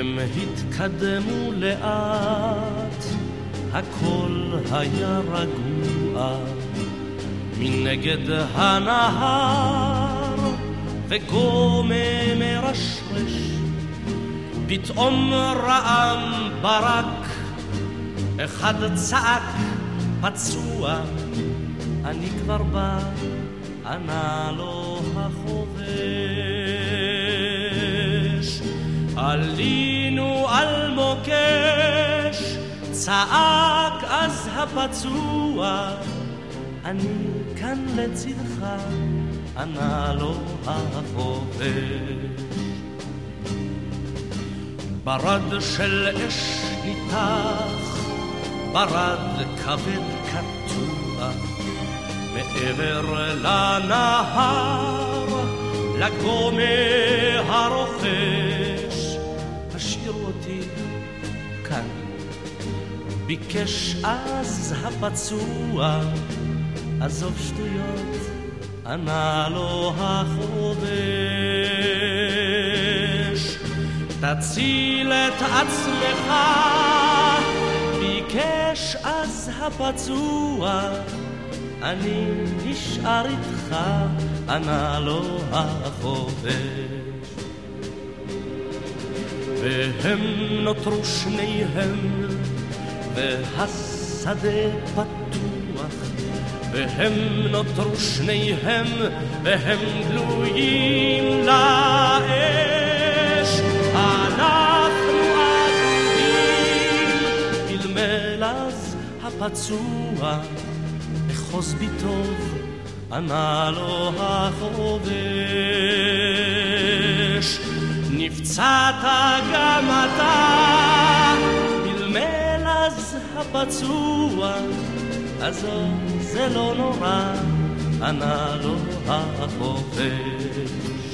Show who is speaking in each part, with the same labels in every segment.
Speaker 1: הם התקדמו לאט, הכל היה רגוע, מנגד הנהר וגומה מרשרש, פתאום רעם ברק, אחד צעק פצוע, אני כבר בא, ענה לו החובש. עלינו על מוקש, צעק אז הפצוע, אני כאן לצדך, ענה לו החובש. ברד של אש ניתח, ברד כבד קטוע, מעבר לנהר, לגומה הרוחש, השאיר אותי כאן. ביקש אז הפצוע, עזוב שטויות, ענה לו החובש. תציל את עצמך, ביקש אז הפצוע, אני נשאר איתך, ענה לו החובש. והם נותרו שניהם, והשדה פתוח, והם נותרו שניהם, והם גלויים לאש. אנחנו אבודים, מלמל אז הפצוע, אחוז בי טוב, ענה לו החובש. נפצעת גם אתה, מלמל אז הפצוע, עזוב זה לא נורא, ענה לו החובש.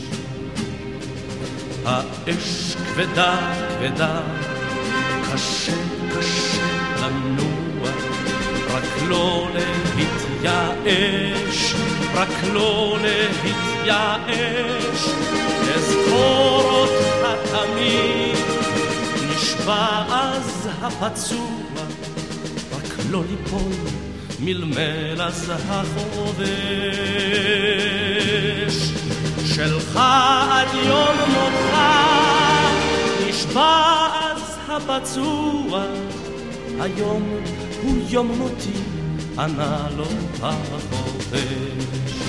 Speaker 1: האש כבדה כבדה, קשה קשה לנוע, רק לא להתייאש, רק לא להתייאש. אזכור אותך תמיד, נשבע אז הפצוע, רק לא ליפול, מלמל אז החובש. שלך עד יום מותך, נשבע אז הפצוע, היום הוא יום מותי, ענה לו החובש.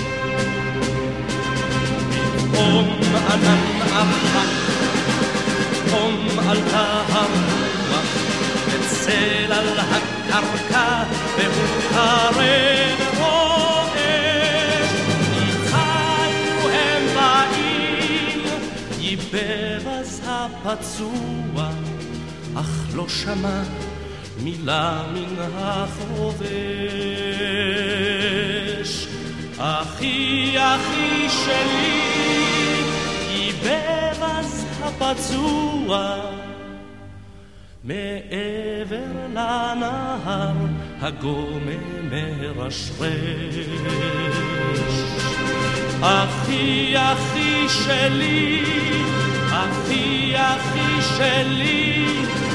Speaker 1: פתאום ענן עפק, פתאום עלתה הרוח, וצל על הקרקע, והוא קרב רועש. ניצלנו הם באים, ייבב אז הפצוע, אך לא שמע מילה מן החובש. אחי אחי שלי, ייבב אז הפצוע, מעבר לנהר הגומה מרשרש. אחי אחי שלי, אחי אחי שלי,